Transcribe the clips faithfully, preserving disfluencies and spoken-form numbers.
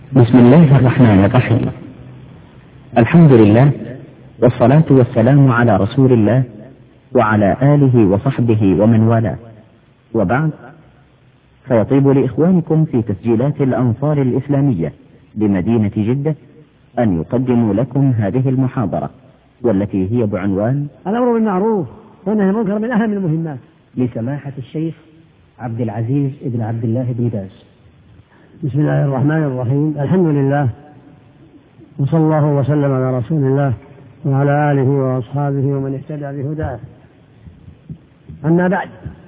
بسم الله الرحمن الرحيم. الحمد لله والصلاة والسلام على رسول الله وعلى آله وصحبه ومن والاه، وبعد، فيطيب لإخوانكم في تسجيلات الأنصار الإسلامية بمدينة جدة أن يقدموا لكم هذه المحاضرة، والتي هي بعنوان الأمر بالمعروف والنهي عن المنكر من أهم المهمات، لسماحة الشيخ عبد العزيز بن عبد الله بن باز. بسم الله الرحمن الرحيم. الحمد لله وصلى الله وسلم على رسول الله وعلى آله وأصحابه ومن اهتدى بهداه. أما بعد،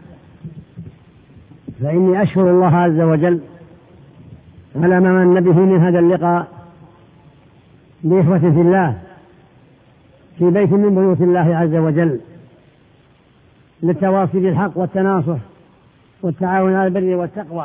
فإني أشكر الله عز وجل على ما من به من هذا اللقاء بإخوة في الله في بيت من بيوت الله عز وجل، للتواصي بالحق والتناصح والتعاون على البر والتقوى.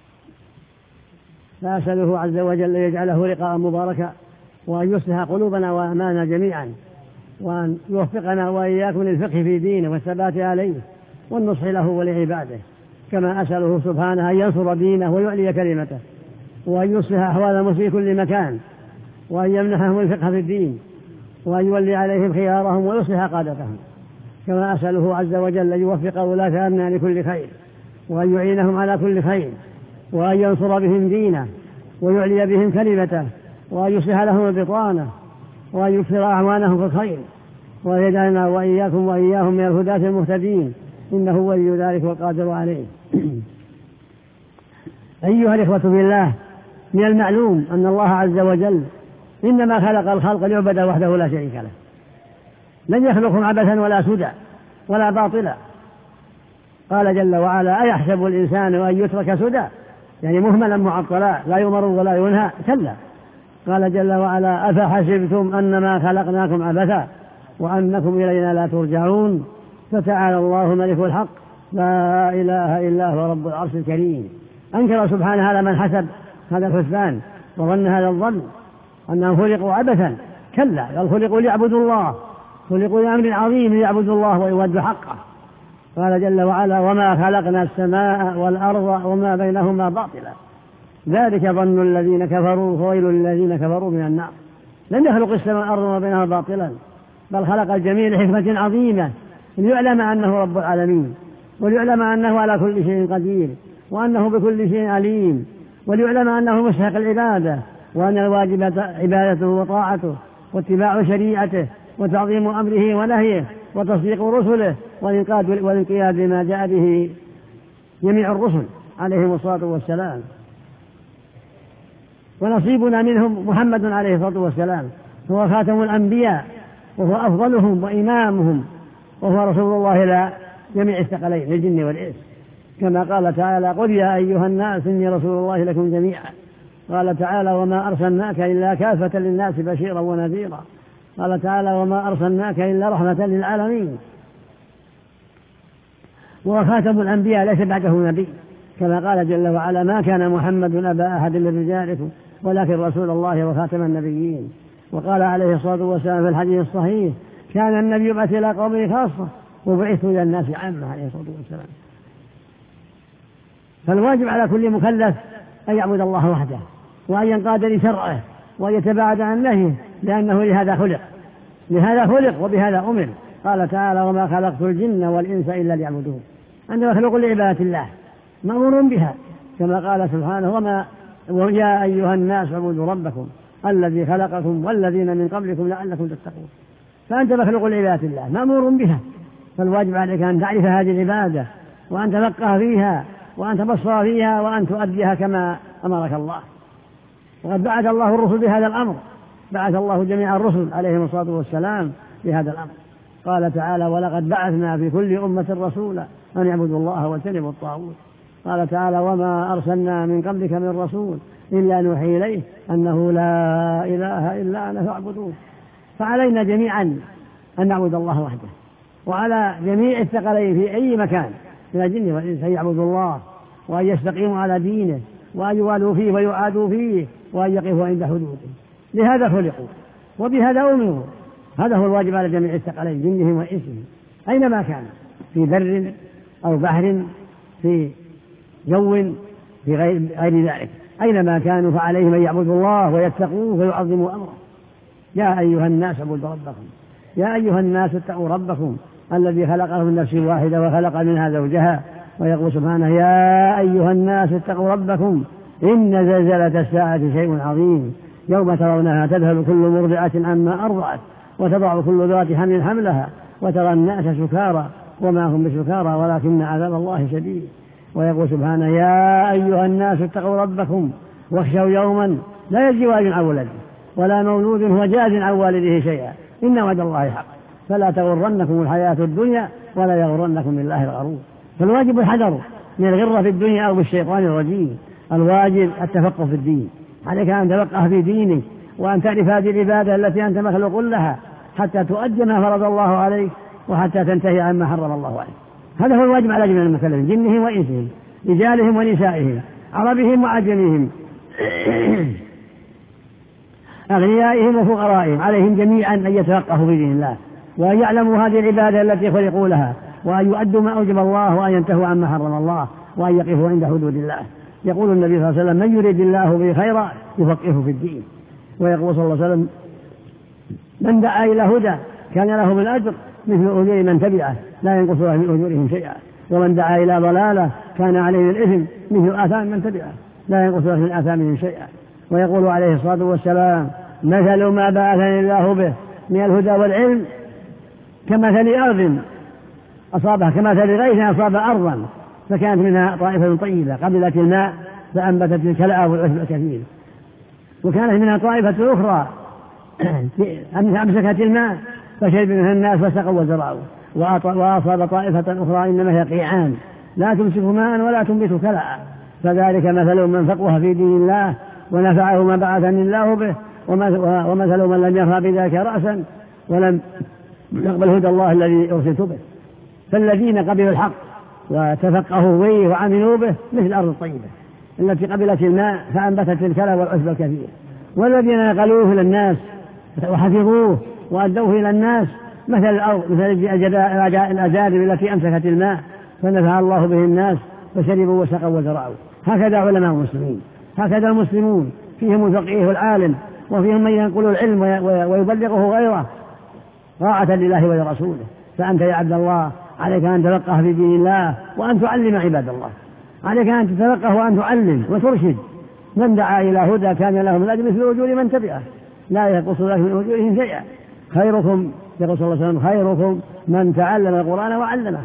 فأسأله عز وجل أن يجعله لقاء مباركا، وأن يصلح قلوبنا وأعمالنا جميعا، وأن يوفقنا وإياكم للفقه في دينه والثبات عليه والنصح له ولعباده. كما أسأله سبحانه أن ينصر دينه ويعلي كلمته، وأن يصلح أحوال المسلمين في كل مكان، وأن يمنحهم الفقه في الدين، وأن يولي عليهم خيارهم ويصلح قادتهم. كما أسأله عز وجل أن يوفق ولاة أمرنا لكل خير، وأن يعينهم على كل خير، وأن ينصر بهم دينه ويعلي بهم كلمته، وأن يصلح لهم البطانة، وأن يكثر أعوانهم في الخير، وأن يجعلنا وإياكم وإياهم من الهداة المهتدين، إنه ولي ذلك والقادر عليه. أيها الإخوة في الله، من المعلوم أن الله عز وجل إنما خلق الخلق ليعبد وحده لا شريك له، لن يخلقهم عبثا ولا سدى ولا باطلا. قال جل وعلا: أيحسب الإنسان أن يترك سدى، يعني مهملا معطلا لا يمر ولا ينهى، كلا. قال جل وعلا: أفحسبتم أنما خلقناكم عبثا وأنكم إلينا لا ترجعون، فتعالى الله ملك الحق لا إله إلا هو رب العرش الكريم. أنكر سبحانه على من حسب هذا الحسبان وظن هذا الظن أنهم خلقوا عبثا، كلا، بل خلقوا ليعبدوا الله، خلقوا لأمر عظيم ليعبدوا الله ويودوا حقه. قال جل وعلا: وما خلقنا السماء والأرض وما بينهما باطلا، ذلك ظن الذين كفروا فويل للذين كفروا من النار. لم يخلق السماء والأرض وما بينهما باطلا، بل خلق الجميع لحكمة عظيمة، ليعلم أنه رب العالمين، وليعلم أنه على كل شيء قدير، وأنه بكل شيء عليم، وليعلم أنه مستحق العبادة، وأن الواجب عبادته وطاعته واتباع شريعته وتعظيم أمره ونهيه وتصديق رسله والانقياد لما جاء به جميع الرسل عليهم الصلاة والسلام. ونصيبنا منهم محمد عليه الصلاة والسلام، هو خاتم الأنبياء، وهو أفضلهم وإمامهم، وهو رسول الله إلى جميع الثقلين الجن والإنس، كما قال تعالى: قل يا أيها الناس إني رسول الله لكم جميعا. قال تعالى: وما أرسلناك إلا كافة للناس بشيرا ونذيرا. قال تعالى: وما أرسلناك إلا رحمة للعالمين. وخاتم الأنبياء ليس بعده نبي، كما قال جل وعلا: ما كان محمد أبا أحد من رجالكم ولكن رسول الله وخاتم النبيين. وقال عليه الصلاة والسلام في الحديث الصحيح: كان النبي يبعث إلى قومه خاصة وبعث إلى الناس عامة عليه الصلاة والسلام. فالواجب على كل مكلف أن يعبد الله وحده، وأن ينقاد لشرعه، وأن يتباعد عن نهيه، لأنه لهذا خلق لهذا خلق وبهذا أمر. قال تعالى: وما خلقت الجن والإنس إلا ليعبدون. أنه مخلوق لعبادة الله، مأمور بها، كما قال سبحانه: وما ويا أيها الناس اعبدوا ربكم الذي خلقكم والذين من قبلكم لعلكم تتقون. فأنت مخلوق لعبادة الله، مأمور بها، فالواجب عليك أن تعرف هذه العبادة، وأن تفقه فيها، وأن تبصر فيها، وأن تؤديها كما أمرك الله. وقد بعث الله الرسل بهذا الأمر، بعث الله جميع الرسل عليهم الصلاة والسلام بهذا الأمر. قال تعالى: ولقد بعثنا في كل أمة رسولا أن يعبدوا الله واجتنبوا الطاغوت. قال تعالى: وما أرسلنا من قبلك من رسول إلا نوحي إليه أنه لا إله إلا أنا فاعبدوه. فعلينا جميعا أن نعبد الله وحده، وعلى جميع الثقلين في أي مكان من الجن والإنس أن يعبدوا الله، وأن يستقيموا على دينه، وأن يوالوا فيه ويعادوا فيه، وأن يقفوا عند حدوده. لهذا خلقوا وبهذا أمروا. هذا هو الواجب على جميع الثقلين جنهم وإنسهم أينما كان، في بر أو بحر، في جو، في غير ذلك. أينما كانوا فعليهم أن يعبدوا الله ويتقوه ويعظموا أمره. يا أيها الناس اعبدوا ربكم يا أيها الناس اتقوا ربكم الذي خلقهم من نفس واحدة وخلق منها زوجها. ويقول سبحانه يا أيها الناس اتقوا ربكم إن زلزلة الساعة شيء عظيم يوم ترونها تذهل كل مرضعة عما أرضعت وتضع كل ذات حمل حملها وترى الناس سكارى وما هم بسكارى ولكن عذاب الله شديد. ويقول سبحانه يا أيها الناس اتقوا ربكم واخشوا يوما لا يجزي والد عن ولده ولا مولود هو جاز عن والده شيئا إن وعد الله حق فلا تغرنكم الحياة الدنيا ولا يغرنكم بالله الغرور. فالواجب الحذر من الغرة في الدنيا أو بالشيطان الرجيم. الواجب التفقه في الدين، عليك أن تفقه في دينك وأن تعرف هذه العبادة التي أنت مخلوق لها حتى تؤدي ما فرض الله عليك وحتى تنتهي عما حرم الله عليك. هذا هو الواجب على جميع المكلفين جنهم وإنسهم رجالهم ونسائهم عربهم وعجمهم أغنيائهم وفقرائهم. عليهم جميعا أن يتفقهوا في دين الله وأن يعلموا هذه العبادة التي خلقوا لها وأن يؤدوا ما أوجب الله وأن ينتهوا عما حرم الله وأن يقفوا عند حدود الله. يقول النبي صلى الله عليه وسلم من يريد الله به خيرا يفقهه في الدين. ويقول صلى الله عليه وسلم من دعا إلى هدى كان له من أجر مثل أجور من تبعه لا ينقص له من أجورهم شيئا ومن دعا إلى ضلالة كان عليه الإثم مثل آثام من تبعه لا ينقص له من آثامهم شيئا. ويقول عليه الصلاة والسلام مثل ما بعثني الله به من الهدى والعلم كمثل أرض أصابها كمثل غيث أصاب أرضا فكانت منها طائفة طيبة قبلت الماء فأنبتت الكلأ والعشب الكثير وكانت منها طائفة أخرى أمسكت الماء فشرب منها الناس فسقوا وزرعوا وأصاب طائفة أخرى إنما هي قيعان لا تمسك ماء ولا تنبت كلأ. فذلك مثل من فقه في دين الله ونفعه ما بعثني الله به ومثل من لم يرفع بذلك رأسا ولم يقبل هدى الله الذي أرسلت به. فالذين قبلوا الحق وتفقهوا به وعملوا به مثل الأرض الطيبة التي قبلت الماء فأنبتت الكلى والعشب الكثير. والذين نقلوه إلى الناس وحفظوه وأدوه إلى الناس مثل الأرض مثل الأجادب التي أمسكت الماء فنفع الله به الناس فشربوا وسقوا وزرعوا. هكذا علماء المسلمين هكذا المسلمون فيهم الفقيه والعالم وفيهم من ينقل العلم ويبلغه غيره طاعة لله ولرسوله. فأنت يا عبد الله عليك أن تفقه في دين الله وأن تعلم عباد الله. عليك أن تتفقه وأن تعلم وترشد. من دعا إلى هدى كان له من أجر مثل أجور من تبعه لا ينقص له من أجورهم شيئا. خيركم يقول صلى الله عليه وسلم خيركم من تعلم القرآن وعلمه.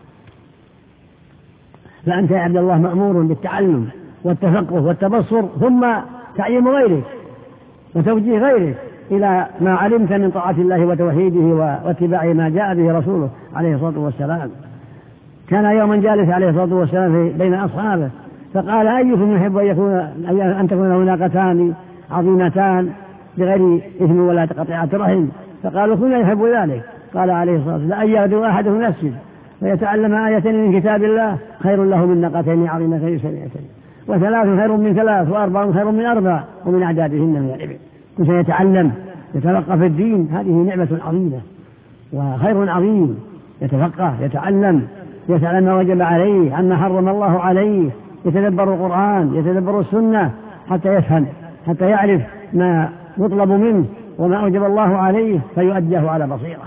فأنت يا عبد الله مأمور بالتعلم والتفقه والتبصر ثم تعليم غيرك وتوجيه غيرك إلى ما علمت من طاعة الله وتوحيده واتباع ما جاء به رسوله عليه الصلاة والسلام. كان يوما جالس عليه الصلاة والسلام بين أصحابه فقال أيكم يحب أن, يكون أن تكون له ناقتان عظيمتان بغير إثم ولا قطيعة رحم؟ فقالوا كلنا يحب ذلك. قال عليه الصلاة والسلام أن يغدو أحدهم المسجد فيتعلم آية من كتاب الله خير له من ناقتين عظيمتين سميعتين وثلاث خير من ثلاث وأربع خير من أربع ومن أعدادهن من الإبل. كل شيء يتعلم يتفقه في الدين هذه نعمة عظيمة وخير عظيم. يتفقه يتعلم يسأل ما وجب عليه عما حرم الله عليه يتدبر القرآن يتدبر السنة حتى يفهم حتى يعرف ما يطلب منه وما أوجب الله عليه فيؤديه على بصيرة.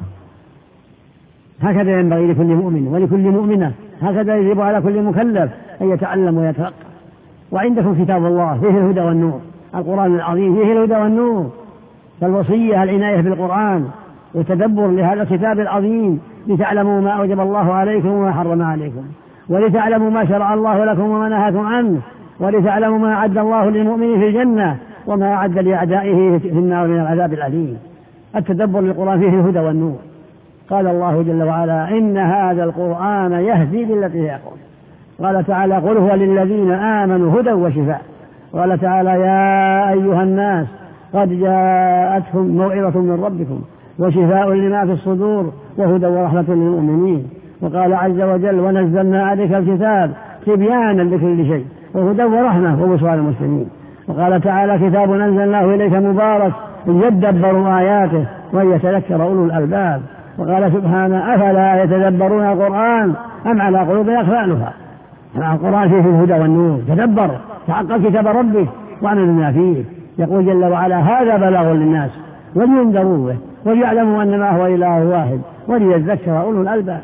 هكذا ينبغي لكل مؤمن ولكل مؤمنة هكذا يجب على كل مكلف أن يتعلم ويتفقه. وعندكم كتاب الله فيه الهدى والنور القرآن العظيم فيه الهدى والنور. فالوصية العناية بالقرآن والتدبر لهذا الكتاب العظيم لتعلموا ما أوجب الله عليكم وما حرم عليكم ولتعلموا ما شرع الله لكم وما نهاكم عنه ولتعلموا ما أعد الله للمؤمن في الجنة وما أعد لأعدائه في النار من العذاب الأليم. التدبر للقرآن فيه الهدى والنور. قال الله جل وعلا إن هذا القرآن يهدي للتي هي أقوم. قال تعالى قل هو للذين آمنوا هدى وشفاء. قال تعالى يا أيها الناس قد جاءتكم موعظة من ربكم وشفاء لما في الصدور وهدى ورحمة للمؤمنين. وقال عز وجل ونزلنا عليك الكتاب تبيانا لكل شيء وهدى ورحمة وبشرى للمسلمين. وقال تعالى كتاب أنزلناه إليك مبارك ليدبروا آياته ويتذكر أولو الألباب. وقال سبحانه أفلا يتدبرون القرآن أم على قلوب أقفالها. القرآن فيه الهدى والنور تدبر تعقل كتاب ربك واعمل بما فيه. يقول جل وعلا هذا بلاغ للناس ولينذروا به وليعلموا أنما هو إله واحد وليذكر أولو الألباب.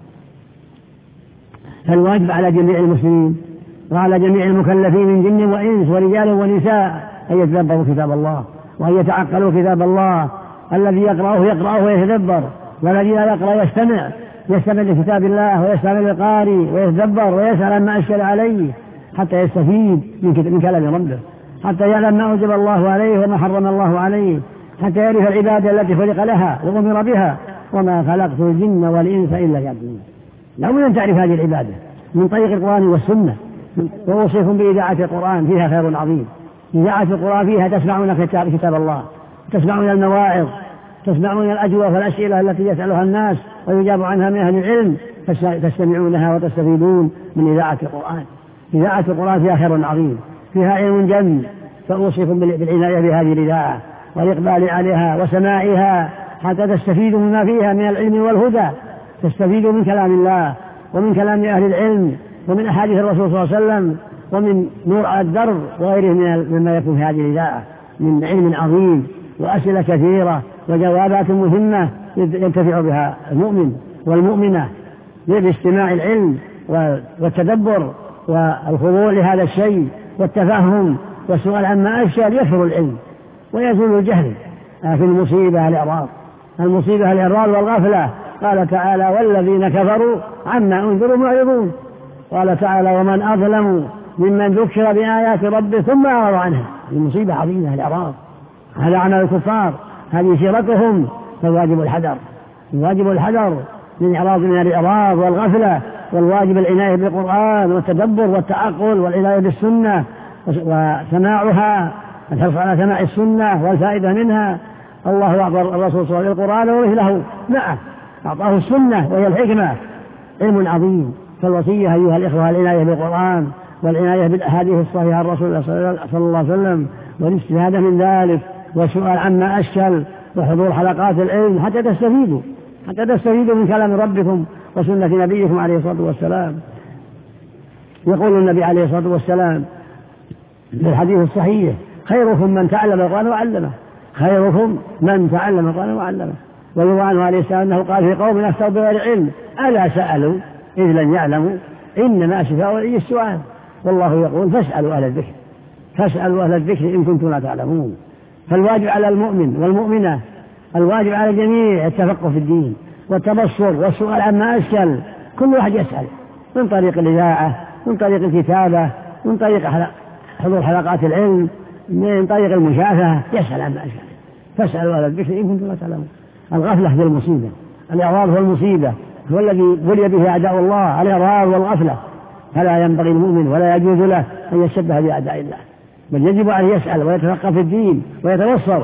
فالواجب على جميع المسلمين وعلى جميع المكلفين من جن وإنس ورجال ونساء أن يتدبروا كتاب الله وأن يتعقلوا كتاب الله. الذي يقرأه يقرأه ويتدبر، والذي لا يقرأ يستمع يستمع لكتاب الله ويستمع للقارئ ويتدبر ويسأل عما أشكل عليه حتى يستفيد من كلام ربه، حتى يعلم ما أوجب الله عليه وما حرم الله عليه، حتى يعرف العبادة التي خلق لها وأمر بها. وما خلقت الجن والإنس إلا ليعبدون. لا بد أن تعرف هذه العبادة من طريق القرآن والسنة. وأوصيكم بإذاعة القرآن فيها خير عظيم. إذاعة القرآن فيها تسمعون كتاب الله، تسمعون المواعظ، تسمعون الأجوبة والأسئلة التي يسألها الناس ويجاب عنها من أهل العلم، تستمعونها وتستفيدون من إذاعة القرآن. إذاعة القرآن فيها خير عظيم، فيها علم جم. فأوصيكم بالعناية بهذه الإذاعة والإقبال عليها وسماعها حتى تستفيدوا مما فيها من العلم والهدى، تستفيدوا من كلام الله ومن كلام أهل العلم ومن أحاديث الرسول صلى الله عليه وسلم ومن نور على الدرب وغيره مما يكون في هذه الإذاعة من علم عظيم وأسئلة كثيرة وجوابات مهمة ينتفع بها المؤمن والمؤمنة باستماع العلم والتدبر والخضوع لهذا الشيء والتفهم والسؤال عما أشكل. يكثر العلم ويزول الجهل في المصيبة الإعراض المصيبة الإعراض والغفلة. قال تعالى والذين كفروا عما أنذروا معرضون. قال تعالى ومن أظلم ممن ذكر بآيات ربه ثم أعرض عنها. المصيبة عظيمة الإعراض، هذا عمل الكفار، هذه سيرتهم. فالواجب الحذر الواجب الحذر من إعراض من الإعراض والغفلة، والواجب العناية بالقرآن والتدبر والتعقل والعناية بالسنة وسماعها، الحرص على سماع السنة والفائدة منها. الله أعطى الرسول صلى الله عليه وسلم القرآن ومثله معه، أعطاه السنة وهي الحكمة، علم عظيم. فالوصية أيها الإخوة العناية بالقرآن والعناية بالأحاديث الصحيحة عن رسول الله صلى الله عليه وسلم والاستفادة من ذلك والسؤال عما أشكل وحضور حلقات العلم حتى تستفيدوا حتى تستفيدوا من كلام ربكم وسنة نبيكم عليه الصلاة والسلام. يقول النبي عليه الصلاة والسلام في الحديث الصحيح خيركم من تعلم القرآن وعلمه خيركم من تعلم القرآن وعلمه. ويروى عنه عليه السلام أنه قال في قوم أفتوا بغير علم ألا سألوا إذ لم يعلموا إنما شفاء العي السؤال. والله يقول فاسألوا أهل الذكر فاسألوا أهل الذكر إن كنتم لا تعلمون. فالواجب على المؤمن والمؤمنة، الواجب على الجميع التفقه في الدين والتبصر والسؤال عما أشكل. كل واحد يسأل من طريق الإذاعة، من طريق الكتابة، من طريق حضور حلقات العلم، من طريق المشافهة، يسأل عما أشكل. فاسألوا أهل الذكر إن كنتم لا تعلمون. الغفلة هي المصيبة، الإعراض هو المصيبة، هو الذي بلي به أعداء الله، الإعراض والغفلة. فلا ينبغي المؤمن ولا يجوز له أن يشبه بأعداء الله، بل يجب أن يسأل ويتفقه في الدين ويتبصر.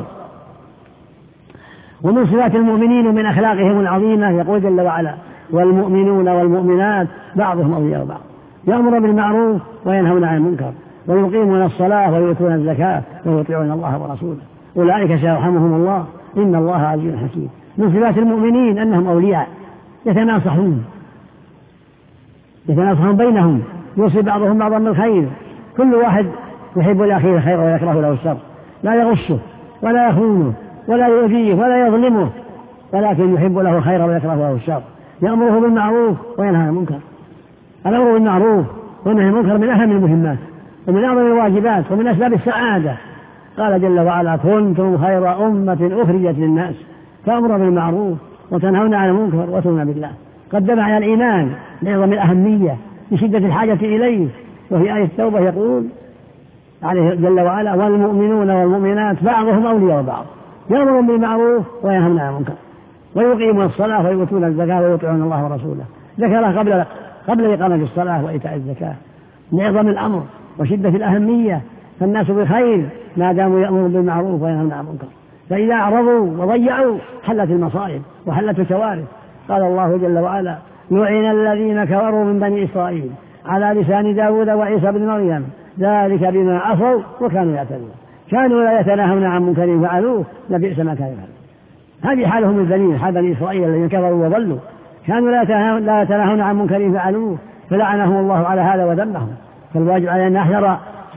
ومن صفات المؤمنين ومن أخلاقهم العظيمة يقول جل وعلا والمؤمنون والمؤمنات بعضهم أولياء بعض يأمر بالمعروف وينهون عن المنكر ويقيمون الصلاة ويؤتون الزكاة ويطيعون الله ورسوله أولئك سيرحمهم الله إن الله عزيز حكيم. من صفات المؤمنين أنهم أولياء يتناصحون يتناصحون بينهم، يوصي بعضهم بعضا بالخير، كل واحد يحب لأخيه الخير ويكره له الشر، لا يغشه ولا يخونه ولا يؤذيه ولا يظلمه، ولكن يحب له الخير ويكره له الشر. يأمره بالمعروف وينهى عن المنكر. الأمر بالمعروف والنهي عن المنكر من أهم المهمات ومن أعظم الواجبات ومن أسباب السعادة. قال جل وعلا كنتم خير أمة أخرجت للناس تأمر بالمعروف وتنهون عن المنكر وتؤمنون بالله. قدم على الإيمان لعظم الأهمية لشدة الحاجة إليه. وفي آية التوبة يقول عليه جل وعلا والمؤمنون والمؤمنات بعضهم أولياء بعض يأمرون بالمعروف وينهون عن المنكر ويقيمون الصلاة ويؤتون الزكاة ويطيعون الله ورسوله. ذكرها قبل قبل إقامة الصلاة وإيتاء الزكاة لعظم الأمر وشدة الأهمية. فالناس بخير ما داموا يأمرون بالمعروف وينهون عن المنكر، فإذا أعرضوا وضيعوا حلت المصائب وحلت الكوارث. قال الله جل وعلا لعن الذين كفروا من بني إسرائيل على لسان داود وعيسى بن مريم ذلك بما عصوا وكانوا يعتدون كانوا لا يتناهون عن منكر فعلوه لبئس ما كانوا يفعلون. هذه حالهم الذليل، حال بني إسرائيل الذين كفروا وضلوا، كانوا لا يتناهون عن منكر فعلوه فلعنهم الله على هذا وذمهم. فالواجب علينا أن نحذر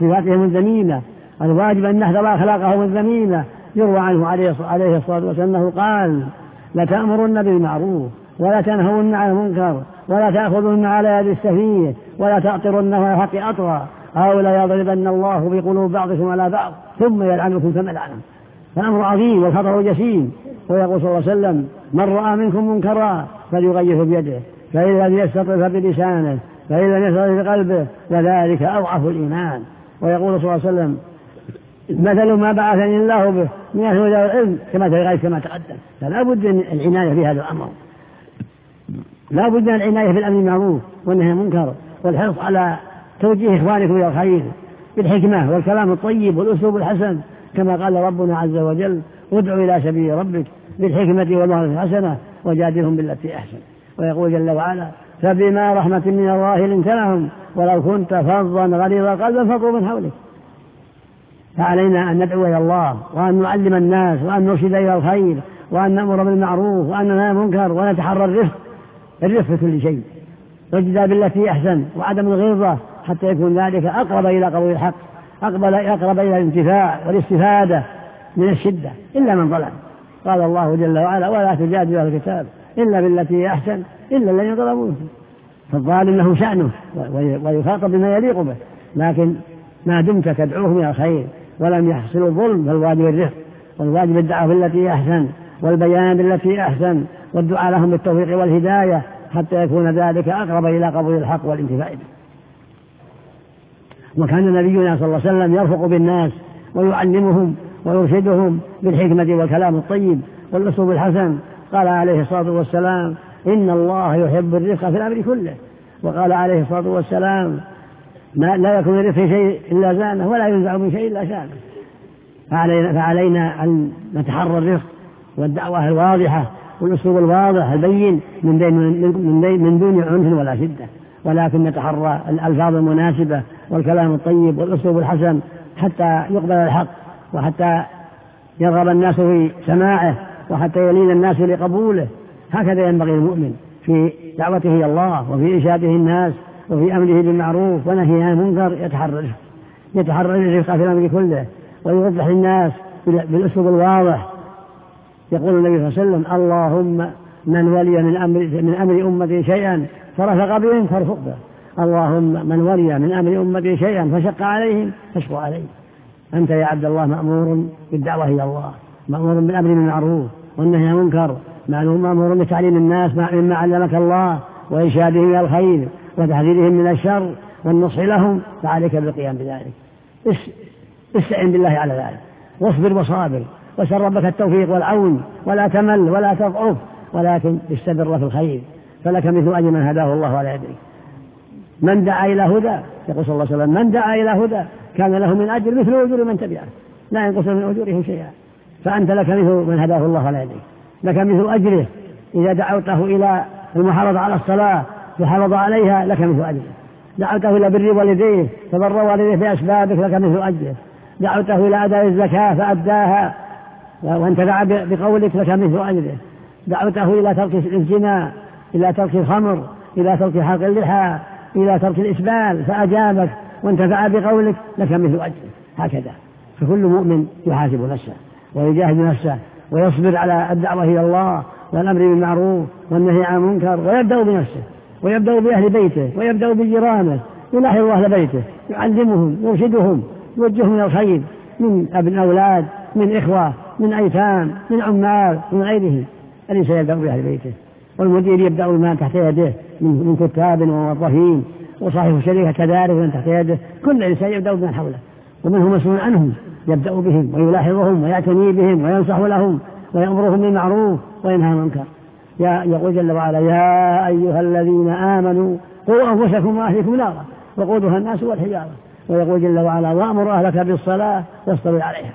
صفاتهم الذميمة. الواجب أن نحذر أخلاقهم الذميمة. يروى عنه عليه الصلاة والسلام أنه قال: لتأمرن بالمعروف ولا تنهون عن المنكر ولا تأخذن على يد السفيه ولا تأطرن على الحق أطرا أو لا يضربن الله بقلوب بعضكم على بعض ثم يلعنكم كما لعنهم. فالأمر عظيم والخطر جسيم. ويقول صلى الله عليه وسلم: من رأى منكم منكرا فليغيره بيده فإن لم يستطع فبلسانه فإن لم يستطع بقلبه وذلك أضعف الإيمان. ويقول صلى الله عليه وسلم: مثل ما بعثني الله به من الهدى والعلم كمثل الغيث كما تقدم. فلا بد من العناية في هذا الأمر، لا بد من العناية في الأمر بالمعروف والنهي عن المنكر والحرص على توجيه إخوانكم إلى الخير بالحكمة والكلام الطيب والأسلوب الحسن، كما قال ربنا عز وجل: ادع إلى سبيل ربك بالحكمة والموعظة الحسنة وجادلهم بالتي أحسن. ويقول جل وعلا: فبما رحمة من الله لنت لهم ولو كنت فظا غليظ القلب انفضوا من حولك. فعلينا أن ندعو إلى الله وأن نعلم الناس وأن نرشد إلى الخير وأن نأمر بالمعروف وأن ننهى عن المنكر ونتحرى الرفق الرفق في كل شيء والجدال بالتي أحسن وعدم الغلظة حتى يكون ذلك أقرب إلى قبول الحق، أقرب إلى الانتفاع والاستفادة من الشدة إلا من ظلم. قال الله جل وعلا: ولا تجادلوا أهل الكتاب إلا بالتي هي أحسن إلا الذين ظلموا. فالظالم له شأنه ويخاطب بما يليق به، لكن ما دمت تدعوهم إلى الخير ولم يحصلوا الظلم فالواجب الرفق والواجب الدعوة بالتي هي أحسن والبيان بالتي هي أحسن والدعاء لهم بالتوفيق والهداية حتى يكون ذلك أقرب إلى قبول الحق والانتفاع به. وكان نبينا صلى الله عليه وسلم يرفق بالناس ويعلمهم ويرشدهم بالحكمة والكلام الطيب والأسلوب الحسن. قال عليه الصلاة والسلام: إن الله يحب الرفق في الأمر كله. وقال عليه الصلاة والسلام: ما لا يكون الرفق في شيء إلا زانه ولا ينزع من شيء إلا شانه. فعلينا, فعلينا أن نتحرى الرفق والدعوة الواضحة والأسلوب الواضح البين من, من, من دون عنف ولا شدة، ولكن نتحرى الألفاظ المناسبة والكلام الطيب والأسلوب الحسن حتى يقبل الحق وحتى يرغب الناس في سماعه وحتى يلين الناس لقبوله. هكذا ينبغي المؤمن في دعوته إلى الله وفي إرشاده الناس وفي أمره بالمعروف ونهيه عن المنكر. يتحرى يتحرى الرفق في الأمر كله ويوضح للناس بالأسلوب الواضح. يقول النبي صلى الله عليه وسلم: اللهم من ولي من أمر, من أمر أمتي شيئا فرفق بهم فارفق به، اللهم من ولي من أمر أمتي شيئا فشق عليهم فاشق عليه. أنت يا عبد الله مأمور بالدعوة إلى الله، مأمور بالأمر بالمعروف والنهي عن المنكر، مأمور بتعليم الناس مما علمك الله وإرشادهم إلى الخير وتحذيرهم من الشر والنصح لهم، فعليك بالقيام بذلك. استعن بالله على ذلك واصبر وصابر وسر ربك التوفيق والعون ولا تمل ولا تضعف، ولكن استمر في الخير فلك مثل أجر من هداه الله على يديك. من دعا إلى هدى، يقول صلى الله عليه وسلم: من دعا إلى هدى كان له من أجر مثل أجور من تبعه لا ينقص من أجورهم شيئا. فأنت لك مثل من هداه الله على يديك، لك مثل أجره. إذا دعوته إلى المحافظة على الصلاة فحافظ عليها لك مثل أجره، دعوته إلى بر والديه فبر والديه بأسبابك لك مثل أجره، دعوته إلى أداء الزكاة فأداها وانتفع بقولك لك مثل أجره، دعوته إلى ترك الزنا، إلى ترك الخمر، إلى ترك حلق اللحى، إلى ترك الإسبال فأجابك وانتفع بقولك لك مثل أجره. هكذا فكل مؤمن يحاسب نفسه ويجاهد نفسه ويصبر على الدعوة إلى الله والأمر بالمعروف والنهي عن المنكر، ويبدأ بنفسه ويبدأ بأهل بيته ويبدأ بجيرانه، يلاحظ أهل بيته يعلمهم يرشدهم يوجههم إلى الخير من ابن أولاد من إخوة من أيتام من عمال من غيره. الإنسان يبدأ بأهل بيته، والمدير يبدأ بما تحت يده من كتاب وموظفين، وصاحب الشركة كذلك من تحت يده. كل إنسان يبدأ بمن حوله ومن هو مسؤول عنهم، يبدأ بهم ويلاحظهم ويعتني بهم وينصح لهم ويأمرهم بالمعروف وينهى عن المنكر. يقول جل وعلا: يا أيها الذين آمنوا قوا أنفسكم وأهلكم نارا وقودها الناس والحجارة. ويقول جل وعلا: وأمر أهلك بالصلاة واصطبر عليها.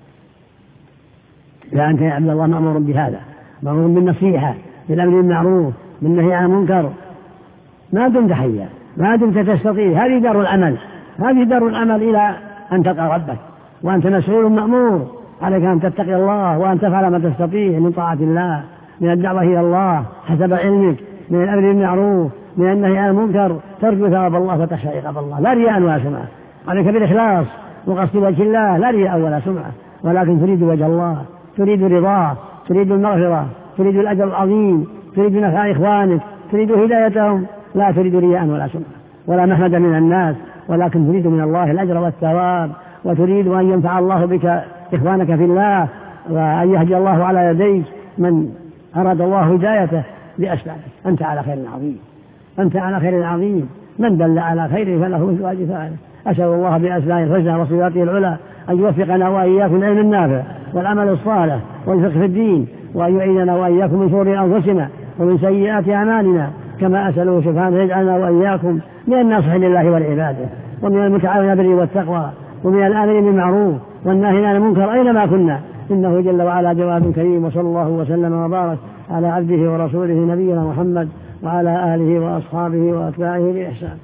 فأنت يا عبد الله مأمور بهذا، مأمور بالنصيحة بالأمر بالمعروف بالنهي عن المنكر ما دمت حيا، ما دمت تستطيع. هذه دار العمل، هذه دار العمل إلى أن تلقى ربك، وأنت مسؤول مأمور عليك أن تتقي الله وأن تفعل ما تستطيع من طاعة الله، من الدعوة إلى الله حسب علمك، من الأمر بالمعروف من النهي عن المنكر، ترجو ثواب الله وتخشى عقاب الله، لا رياء ولا سمعة. عليك بالإخلاص وقصد وجه الله لا رياء ولا سمعة، ولكن تريد وجه الله، تريد رضاه، تريد المغفرة، تريد الأجر العظيم، تريد نفع إخوانك، تريد هدايتهم، لا تريد رياء ولا سمعة ولا محمدا من الناس، ولكن تريد من الله الأجر والثواب، وتريد أن ينفع الله بك إخوانك في الله، وأن يهدي الله على يديك من أراد الله هدايته بأسبابك. أنت على خير عظيم، أنت على خير عظيم، من دل على خير فله مثل أجر فاعله. أسأل الله بأسمائه الحسنى وصفاته العلى أن يوفقنا وإياكم العلم النافع والعمل الصالح والفقه في الدين، وأن يعيننا وإياكم من شرور أنفسنا ومن سيئات أعمالنا، كما أسأله سبحانه يجعلنا وإياكم من الناصحين لله ولعباده، ومن المتعاونين بالبر والتقوى، ومن الآمرين بالمعروف والناهين عن المنكر أينما كنا، إنه جل وعلا جواد كريم. وصلى الله وسلم وبارك على عبده ورسوله نبينا محمد وعلى آله وأصحابه وأتباعه بإحسان.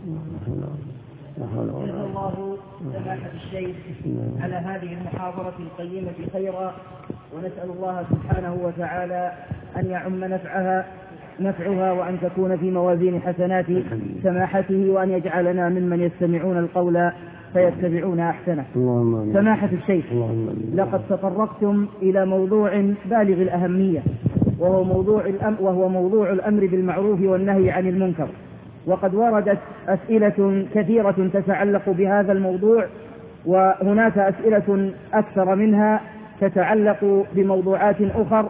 جزا الله سماحة الشيخ على هذه المحاضرة القيمة خيرا، ونسأل الله سبحانه وتعالى أن يعم نفعها نفعها وأن تكون في موازين حسنات سماحته، وأن يجعلنا ممن يستمعون القول فيتبعون أحسنه. سماحة الشيخ، لقد تطرقتم إلى موضوع بالغ الأهمية، وهو موضوع الأمر, وهو موضوع الأمر بالمعروف والنهي عن المنكر، وقد وردت أسئلة كثيرة تتعلق بهذا الموضوع، وهناك أسئلة أكثر منها تتعلق بموضوعات أخر،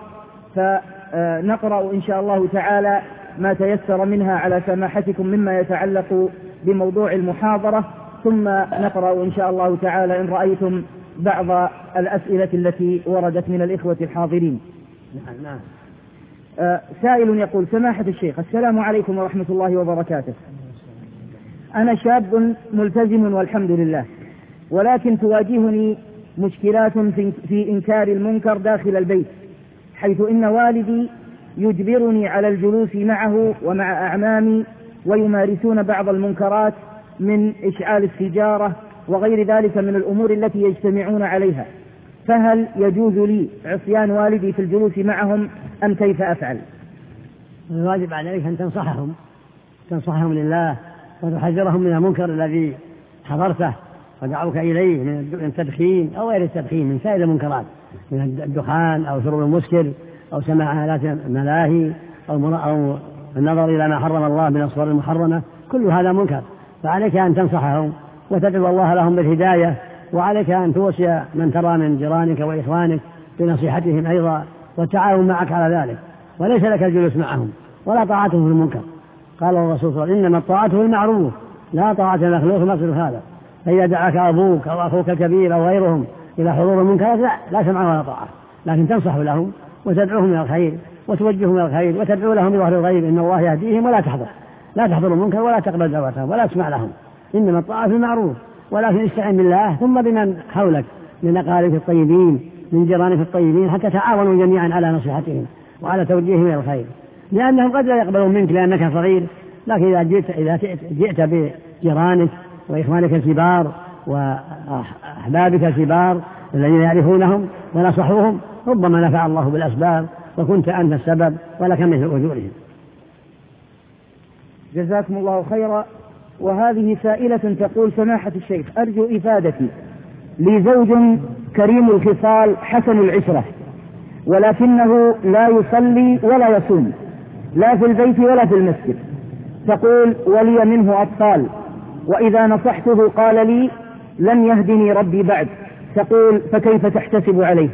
فنقرأ إن شاء الله تعالى ما تيسر منها على سماحتكم مما يتعلق بموضوع المحاضرة، ثم نقرأ إن شاء الله تعالى إن رأيتم بعض الأسئلة التي وردت من الإخوة الحاضرين. نعم. آه سائل يقول: سماحة الشيخ، السلام عليكم ورحمة الله وبركاته. أنا شاب ملتزم والحمد لله، ولكن تواجهني مشكلات في, في إنكار المنكر داخل البيت، حيث إن والدي يجبرني على الجلوس معه ومع أعمامي، ويمارسون بعض المنكرات من إشعال السجارة وغير ذلك من الأمور التي يجتمعون عليها، فهل يجوز لي عصيان والدي في الجلوس معهم أم كيف أفعل؟ الواجب عليك أن تنصحهم تنصحهم لله، وتحذرهم من المنكر الذي حضرته ودعوك إليه من التدخين أو غير التدخين، من سائر المنكرات، من الدخان أو شرب المسكر أو سماع آلات الملاهي أو, أو النظر إلى ما حرم الله من الصور المحرمة، كل هذا منكر، فعليك أن تنصحهم وتدعو الله لهم بالهداية، وعليك أن توصي من ترى من جيرانك وإخوانك بنصيحتهم أيضا والتعاون معك على ذلك، وليس لك الجلوس معهم ولا طاعتهم في المنكر. قال الرسول صلى الله عليه وسلم: إنما الطاعة في المعروف لا طاعة المخلوق في هذا. فإذا دعاك أبوك أو أخوك الكبير أو غيرهم إلى حضور المنكرات لا, لا سمع ولا طاعة، لكن تنصح لهم وتدعوهم إلى الخير وتوجههم إلى الخير وتدعو لهم بظهر الغيب إن الله يهديهم، ولا تحضر لا تحضر المنكر ولا تقبل دعوتهم ولا تسمع لهم. إنما الطاعة في المعروف، ولكن استعن بالله ثم بمن حولك من أقاربك الطيبين من جيرانك الطيبين، حتى تعاونوا جميعا على نصيحتهم وعلى توجيههم إلى الخير، لأنهم قد لا يقبلون منك لأنك صغير، لكن إذا جئت, إذا جئت بجيرانك وإخوانك الكبار وأحبابك الكبار الذين يعرفونهم ونصحوهم، ربما نفع الله بالأسباب وكنت أنت السبب ولك مثل أجورهم. جزاكم الله خيرا. وهذه سائلة تقول: سماحة الشيخ، أرجو إفادتي، لي زوج كريم الخصال حسن العشرة، ولكنه لا يصلي ولا يصوم، لا في البيت ولا في المسجد، تقول: ولي منه أطفال، وإذا نصحته قال لي: لم يهدني ربي بعد، تقول: فكيف تحتسب عليه؟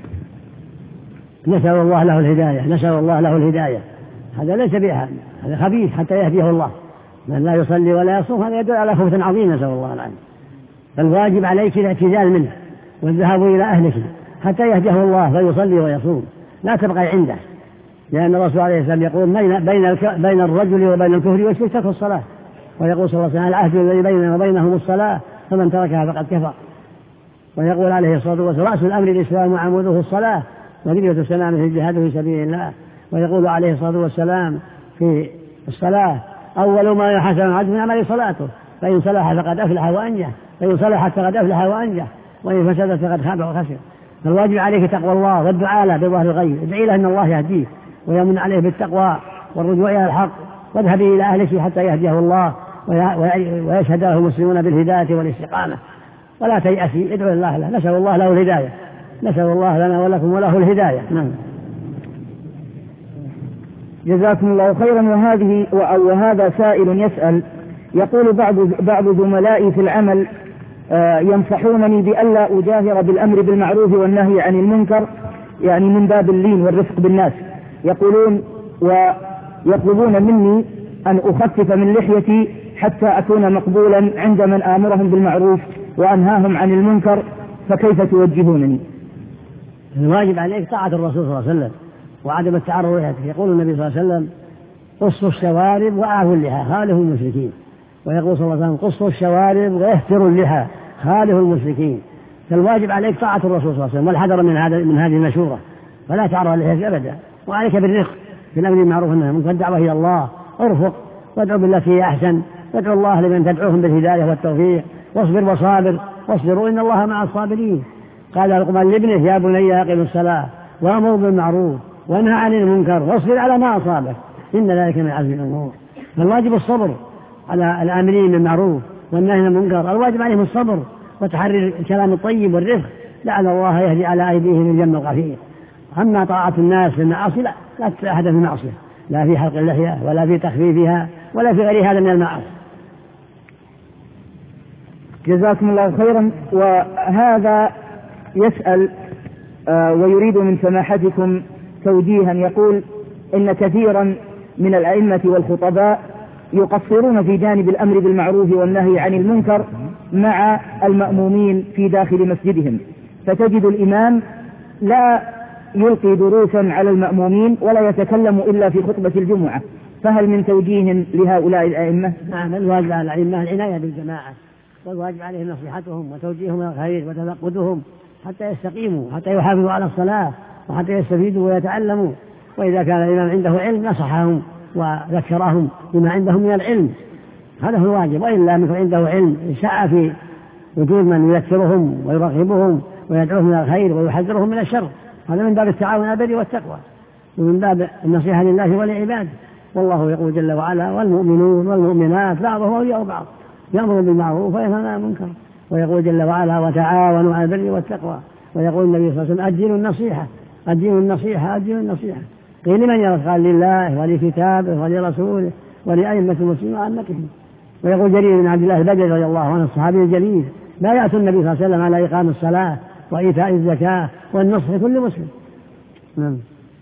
نسأل الله له الهداية، نسأل الله له الهداية. هذا ليس بها، هذا خبيث حتى يهديه الله. من لا يصلي ولا يصوم هذا يدل على خوف عظيم، نسأل الله العافية. فالواجب عليك الاعتزال منه والذهاب إلى أهلك حتى يهديه الله فيصلي ويصوم، لا تبقى عنده، لأن الرسول عليه السلام يقول: بين بين الرجل وبين الكفر والشرك ترك الصلاة، ويقول صلى الله عليه وسلم: العهد الذي بيننا وبينهم الصلاة، فمن تركها فقد كفر. ويقول عليه الصلاة والسلام: رأس الأمر الإسلام وعموده الصلاة، وذرية السلام في الجهاد في سبيل الله. ويقول عليه الصلاة والسلام في الصلاة: أول ما يحاسب العبد من عمل صلاته، فإن صلح فقد أفلح وأنجح، فإن صلحت فقد أفلح وأنجح، وإن فسدت فقد خاب وخسر. فالواجب عليك تقوى الله والدعاء له بظهر الغيب، ادعي له أن الله يهديه ويمن عليه بالتقوى والرجوع إلى الحق، واذهبي إلى أهلك حتى يهديه الله ويشهد له المسلمون بالهداية والاستقامة، ولا تيأسي، ادعو الله له، نسأل الله له الهداية، نسأل الله لنا ولكم وله الهداية. نعم. جزاكم الله خيرا. وهذه وهذا سائل يسأل يقول بعض بعض زملائي في العمل ينصحونني بألا أجاهر بالأمر بالمعروف والنهي عن المنكر، يعني من باب اللين والرفق بالناس، يقولون ويطلبون مني أن أخفف من لحيتي حتى أكون مقبولا عند من آمرهم بالمعروف وأنهاهم عن المنكر، فكيف توجهونني؟ الواجب عليك طاعة الرسول صلى الله عليه وسلم وعدم التعرض لها. يقول النبي صلى الله عليه وسلم قصوا الشوارب وأعفوا اللحى خالفوا المشركين، ويقول صلى الله عليه وسلم قصوا الشوارب ويهتروا اللحى خالفوا المشركين. فالواجب عليك طاعة الرسول صلى الله عليه وسلم والحذر من هذا من هذه المشورة، فلا تعرض لها أبدا. وعليك بالرفق في الأمر بالمعروف والنهي عن المنكر، الدعوة إلى الله، ارفق وادعو بالتي هي أحسن، وادعو الله لمن تدعوهم بالهداية والتوفيق، واصبر وصابر واصبروا إن الله مع الصابرين. قال لقمان لابنه يا بني أقم الصلاة وأمر بالمعروف وانهى عن المنكر واصبر على ما أصابك إن ذلك من عزم الأمور. فالواجب الصبر على الآمرين بالمعروف والنهي عن المنكر، الواجب عليهم الصبر وتحري الكلام الطيب والرفق لعل الله يهدي على أيديهم الجم الغفير. أما طاعة الناس في المعاصي لا لا تتأحد في المعصية، لا في حلق اللحية ولا في تخفيفها ولا في غير هذا من المعاصي. جزاكم الله خيرا. وهذا يسأل آه ويريد من سماحتكم توجيها، يقول إن كثيرا من الأئمة والخطباء يقصرون في جانب الأمر بالمعروف والنهي عن المنكر مع المأمومين في داخل مسجدهم، فتجد الإمام لا يلقي دروسا على المأمومين ولا يتكلم إلا في خطبة الجمعة، فهل من توجيه لهؤلاء الأئمة؟ نعم، الواجب على الأئمة العناية بالجماعة، والواجب عليهم نصيحتهم وتوجيههم إلى الخير وتفقدهم حتى يستقيموا، حتى يحافظوا على الصلاة وحتى يستفيدوا ويتعلموا. وإذا كان الإمام عنده علم نصحهم وذكرهم بما عندهم من العلم، هذا هو الواجب. وإلا من عنده علم شاء في وجود من يذكرهم ويرغبهم ويدعوهم إلى الخير ويحذرهم من الشر، هذا من باب التعاون على البر والتقوى ومن باب النصيحة لله ولعباده. والله يقول جل وعلا والمؤمنون والمؤمنات بعضهم أولياء بعض يأمر بالمعروف وينهى عن المنكر، ويقول جل وعلا وتعاونوا على البر والتقوى. ويقول النبي صلى الله عليه وسلم الدين النصيحة الدين النصيحة الدين النصيحة. قيل لمن يرى؟ قال لله ولكتابه ولرسوله ولأئمة المسلمين وعامتهم. ويقول جرير بن عبد الله البجلي رضي الله عنه الصحابي الجليل لا يأتي النبي صلى الله عليه وسلم على إقام الصلاة وإيتاء الزكاة والنصح لكل مسلم. نعم.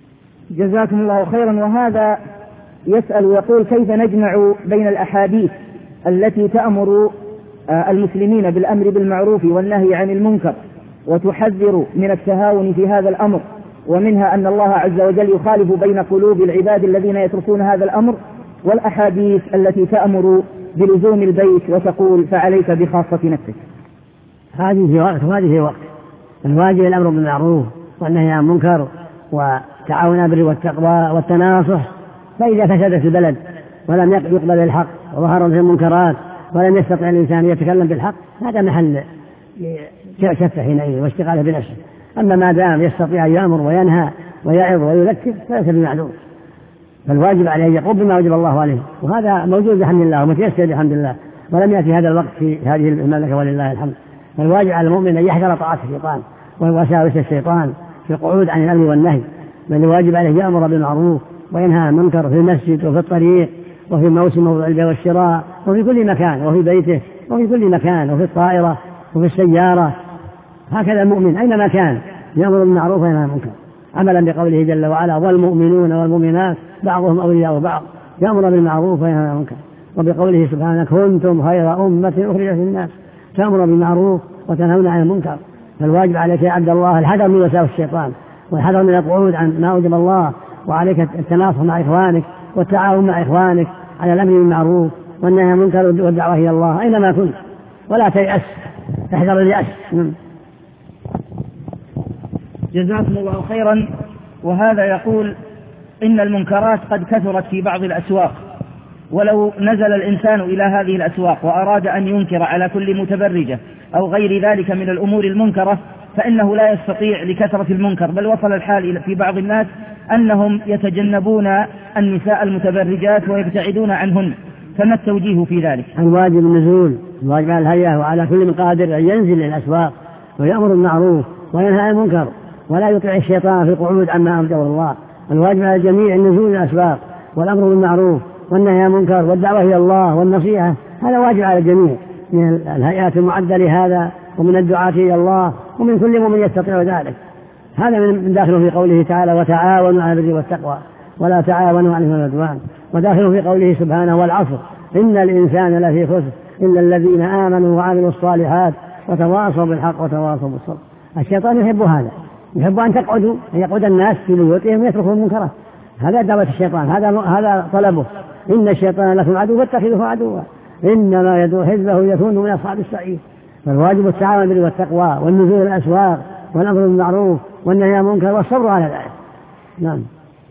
جزاكم الله خيرا. وهذا يسأل ويقول كيف نجمع بين الأحاديث التي تأمر المسلمين بالأمر بالمعروف والنهي عن المنكر وتحذر من التهاون في هذا الأمر، ومنها أن الله عز وجل يخالف بين قلوب العباد الذين يتركون هذا الأمر، والأحاديث التي تأمر بلزوم البيت وتقول فعليك بخاصة نفسك؟ هذه وقت وهذه وقت. الواجب الأمر بالمعروف والنهي عن المنكر وتعاون على البر والتقوى والتناصح. فإذا فسدت البلد ولم يقبل الحق وظهرت المنكرات ولم يستطع الإنسان يتكلم بالحق، هذا محل شفه حينئذ واشتغاله بنفسه. أما ما دام يستطيع أن يأمر وينهى ويعظ ويذكر فليس بمعذور، فالواجب عليه أن يقوم بما وجب الله عليه، وهذا موجود بحمد الله ومتيسر بحمد الله، ولم يأتي هذا الوقت في هذه المملكة ولله الحمد. فالواجب على المؤمن أن يحذر طاعة الشيطان ووساوس الشيطان في القعود عن الأمر والنهي، بل الواجب عليه يأمر بالمعروف وينهى عن المنكر في المسجد وفي الطريق وفي موسم موضع البيع والشراء وفي كل مكان وفي بيته وفي كل مكان وفي الطائرة وفي السيارة. هكذا المؤمن أينما كان يأمر بالمعروف وينهى عن المنكر، عملا بقوله جل وعلا والمؤمنون والمؤمنات بعضهم أولياء بعض يأمر بالمعروف وينهى عن المنكر، وبقوله سبحانه كنتم خير أمة أخرجت للناس تأمر بالمعروف وتنهون عن المنكر. فالواجب عليك يا عبد الله الحذر من وساوس الشيطان والحذر من القعود عن ما أوجب الله، وعليك التناصح مع إخوانك والتعاون مع إخوانك على الأمر بالمعروف والنهي عن المنكر والدعوة إلى الله أينما كنت، ولا تيأس، احذر اليأس. جزاكم الله خيرا. وهذا يقول إن المنكرات قد كثرت في بعض الأسواق، ولو نزل الإنسان إلى هذه الأسواق وأراد أن ينكر على كل متبرجة أو غير ذلك من الأمور المنكرة فإنه لا يستطيع لكثرة المنكر، بل وصل الحال في بعض الناس أنهم يتجنبون النساء المتبرجات ويبتعدون عنهن، فما التوجيه في ذلك؟ الواجب النزول، الواجب على الهيئة وعلى كل من قادر أن ينزل للأسواق ويأمر بالمعروف وينهى عن المنكر ولا يطيع الشيطان في القعود عما أمره الله. الواجب على الجميع النزول للأسواق والأمر بالمعروف والنهي عن المنكر والدعوة إلى الله والنصيحة، هذا واجب على الجميع من الهيئات المعدة لهذا ومن الدعاة إلى الله ومن كل مؤمن يستطيع ذلك. هذا من داخله في قوله تعالى وتعاونوا على البر والتقوى ولا تعاونوا على الإثم والعدوان، وداخله في قوله سبحانه والعصر إن الإنسان لفي خسر إلا الذين آمنوا وعملوا الصالحات وتواصوا بالحق وتواصوا بالصبر. الشيطان يحب هذا، يحب أن تقعدوا أن يقعد الناس في بيوتهم ويتركوا المنكرات، هذا دعوة الشيطان، هذا هذا طلبه. إن الشيطان لكم عدو فاتخذوه عدوا إنما يدعو حزبه ليكونوا من أصحاب السعير. فالواجب التعاون بالبر والتقوى والنزول الأسواق والأمر بالمعروف والنهي عن المنكر والصبر على ذلك. نعم.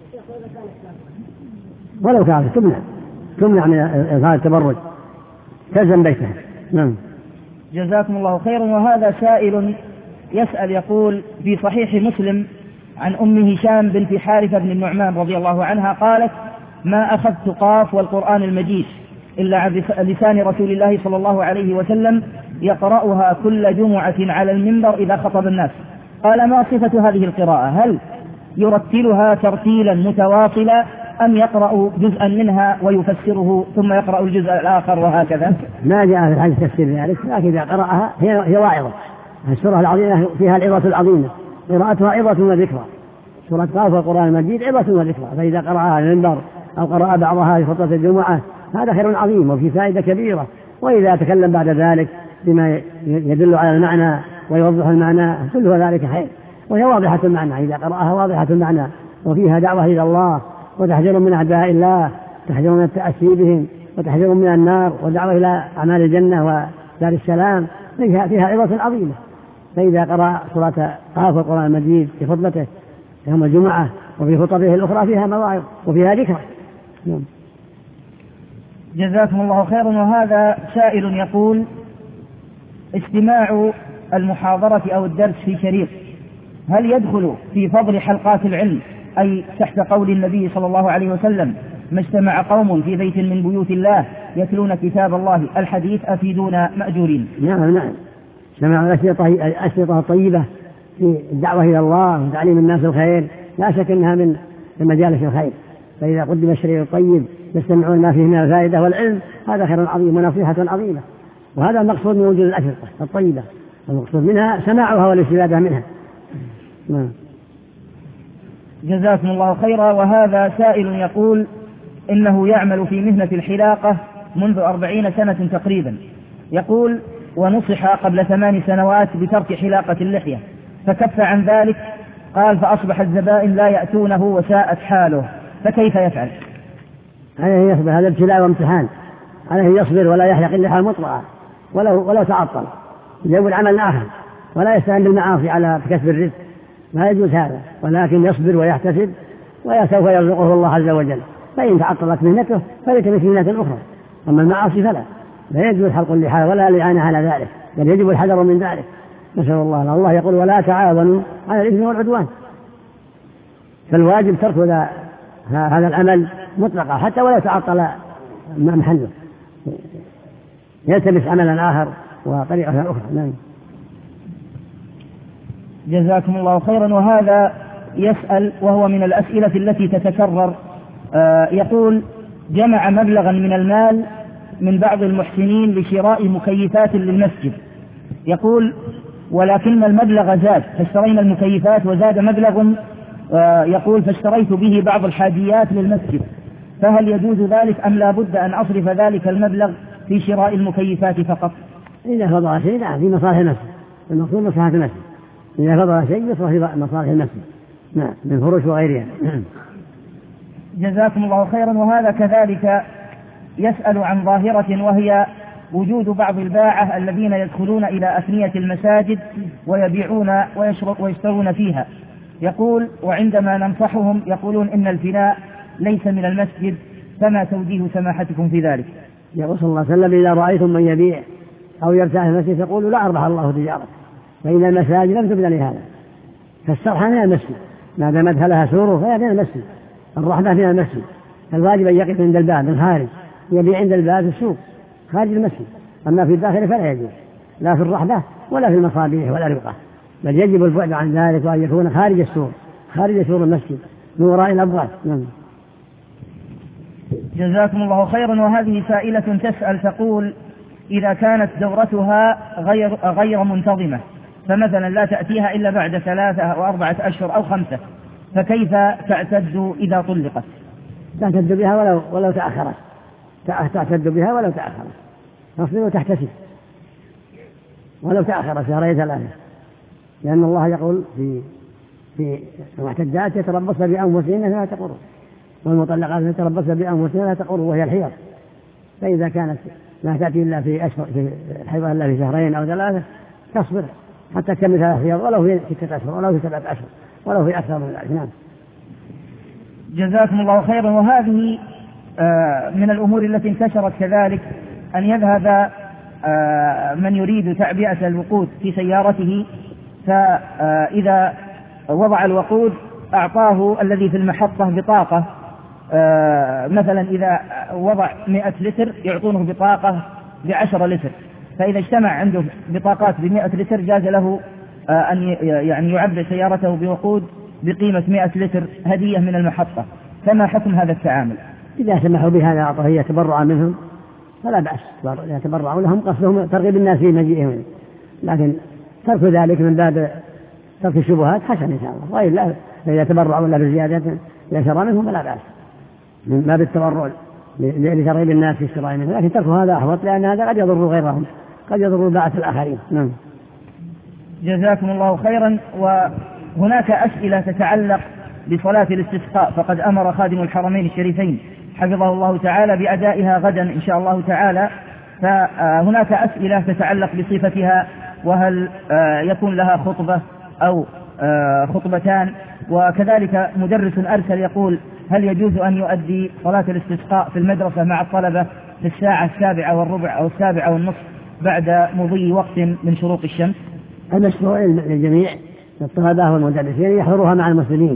ولو كانت تمنع تمنع من إظهار التبرج، تلزم بيتها. نعم. جزاكم الله خيرا. وهذا سائل يسأل يقول في صحيح مسلم عن أم هشام بنت حارثة بن النعمان رضي الله عنها قالت ما أخذت قاف والقرآن المجيد إلا عن لسان رسول الله صلى الله عليه وسلم يقرأها كل جمعة على المنبر إذا خطب الناس. قال ما صفة هذه القراءة؟ هل يرتلها ترتيلا متواصلا أم يقرأ جزءا منها ويفسره ثم يقرأ الجزء الآخر وهكذا؟ ما جاء في الحديث تفسير ذلك، لكن إذا قرأها هي, هي واعظة. السورة العظيمة فيها العظة العظيمة، قراءتها عظة وذكرى. سورة قاف والقرآن المجيد عظة وذكرى، فإذا قرأها على المنبر أو قرأ بعضها في خطبة الجمعة هذا خير عظيم وفي فائدة كبيرة. وإذا تكلم بعد ذلك بما يدل على المعنى ويوضح المعنى كل ذلك خير، وهي واضحة المعنى. إذا قرأها واضحة المعنى وفيها دعوة إلى الله وتحذير من أعداء الله، تحذير من التأسي بهم وتحذير من النار ودعوة إلى أعمال الجنة ودار السلام، فيها, فيها عظة عظيمة. فإذا قرأ سورة قاف والقرآن المجيد في خطبته يوم الجمعة وفي خطبه الأخرى فيها مواعظ وفيها ذكر. جزاكم الله خيرا. وهذا سائل يقول استماع المحاضرة أو الدرس في شريط هل يدخل في فضل حلقات العلم، أي تحت قول النبي صلى الله عليه وسلم ما اجتمع قوم في بيت من بيوت الله يتلون كتاب الله الحديث أفيدونا مأجورين؟ نعم نعم، سمع الأشرطة الطيبة في الدعوة إلى الله وتعليم الناس الخير، لا شك أنها من مجالس الخير. فإذا قدم الشريط الطيب يستمعون ما فيه من الفائدة والعلم هذا خير عظيم ونصيحة عظيمة، وهذا المقصود من وجود الأشرطة الطيبة، المقصود منها سماعها والاستفادة منها. نعم. جزاكم الله خيرا. وهذا سائل يقول إنه يعمل في مهنة الحلاقة منذ أربعين سنة تقريبا، يقول ونصح قبل ثمان سنوات بترك حلاقة اللحية فكف عن ذلك، قال فأصبح الزبائن لا يأتونه وساءت حاله، فكيف يفعل؟ عليه يصبر، هذا ابتلاء وامتحان، عليه يصبر ولا يحلق اللحى مطلقا ولو, ولو تعطل، يجب عمل آخر ولا يستعين بالمعاصي على كسب الرزق، ما يجوز هذا، ولكن يصبر ويحتسب وسوف يرزقه الله عز وجل. فإن تعطلت مهنته فليتمس مهنة أخرى، أما المعاصي فلا لا يجوز حلق اللحى ولا الإعانة على ذلك، بل يجب الحذر من ذلك. نسأل الله. الله يقول ولا تعاونوا على الإثم والعدوان، فالواجب ترك هذا العمل مطلقا حتى ولا تعطل محله، يلتمس عملا آخر وطريقة أخرى. نعم. جزاكم الله خيرا. وهذا يسأل وهو من الأسئلة التي تتكرر، آه يقول جمع مبلغا من المال من بعض المحسنين لشراء مكيفات للمسجد، يقول ولكن المبلغ زاد فاشترينا المكيفات وزاد مبلغ، آه يقول فاشتريت به بعض الحاجيات للمسجد، فهل يجوز ذلك أم لا بد أن أصرف ذلك المبلغ في شراء المكيفات فقط؟ إذا فضل شيء لا، في مصالح المسجد، المقصود مصلحة المسجد، إذا فضل شيء يصرف في مصالح المسجد، نعم، من فروش وغيرها. جزاكم الله خيرا. وهذا كذلك يسأل عن ظاهرة وهي وجود بعض الباعة الذين يدخلون إلى أثنية المساجد ويبيعون ويشترون فيها، يقول وعندما ننصحهم يقولون إن الفناء ليس من المسجد، فما توجيه سماحتكم في ذلك؟ يقول صلى الله عليه وسلم إذا رأيتم من يبيع أو يرتاح المسجد فقولوا لا أربح الله تجارة، فإن المساجد لم تبنى لهذا، فالصرحة من المسجد ما دامت لها سوره فهي من المسجد، الرحمة من المسجد، الواجب أن يقف عند الباب من خارج يبيع عند الباب السوق خارج المسجد، أما في الداخل فلا يجوز، لا في الرحبة ولا في المصابيح ولا رقة، بل يجب البعد عن ذلك وأن يكون خارج السوق خارج سور المسجد من وراء الأبواب. نعم. جزاكم الله خيرا. وهذه سائلة تسأل تقول: إذا كانت دورتها غير, غير منتظمة، فمثلا لا تأتيها إلا بعد ثلاثة أو أربعة أشهر أو خمسة، فكيف تعتد إذا طلقت؟ تعتد بها ولو, ولو تأخرت، تعتد بها ولو تأخرت، تصبر وتحتسب ولو تأخرت شهرين ثلاثة، لأن الله يقول في في المعتدات يتربصن بأنفسهن ثلاثة قروء، والمطلقات يتربصن بأنفسهن ثلاثة قروء وهي الحيض. فإذا كانت لا تأتي إلا في أشهر في الحيض إلا في شهرين أو ثلاثة تصبر حتى تكمل ثلاث حيض ولو في ستة أشهر ولو في سبعة أشهر ولو في أكثر من ذلك. نعم. جزاكم الله خيرا. وهذه من الأمور التي انتشرت كذلك أن يذهب من يريد تعبئة الوقود في سيارته، فإذا وضع الوقود أعطاه الذي في المحطة بطاقة، مثلا إذا وضع مئة لتر يعطونه بطاقة بعشرة لتر، فإذا اجتمع عنده بطاقات بمئة لتر جاز له أن يعني يعبئ سيارته بوقود بقيمة مئة لتر هدية من المحطة، فما حكم هذا التعامل؟ إذا سمحوا بهذا أعطاه تبرعا منهم فلا بأس، يتبرعوا لهم، قصدهم ترغيب الناس في مجيئهم، لكن ترك ذلك من باب ترك الشبهات حسن إن شاء الله، وإلا إذا تبرعوا ولا بزيادة إذا شرى منهم فلا بأس من باب التبرع لترغيب الناس في الشراء منه، لكن ترك هذا أحوط، لأن هذا قد يضر غيرهم، قد يضر بعث الآخرين. نعم. جزاكم الله خيرا. وهناك أسئلة تتعلق بصلاة الاستسقاء، فقد أمر خادم الحرمين الشريفين حفظه الله تعالى بأدائها غدا إن شاء الله تعالى، فهناك أسئلة تتعلق بصفتها، وهل يكون لها خطبة أو خطبتان، وكذلك مدرس أرسل يقول: هل يجوز أن يؤدي صلاة الاستسقاء في المدرسة مع الطلبة في الساعة السابعة والربع أو السابعة والنصف بعد مضي وقت من شروق الشمس؟ المشروع للجميع الطلبة والمدرسين يحضروها مع المسلمين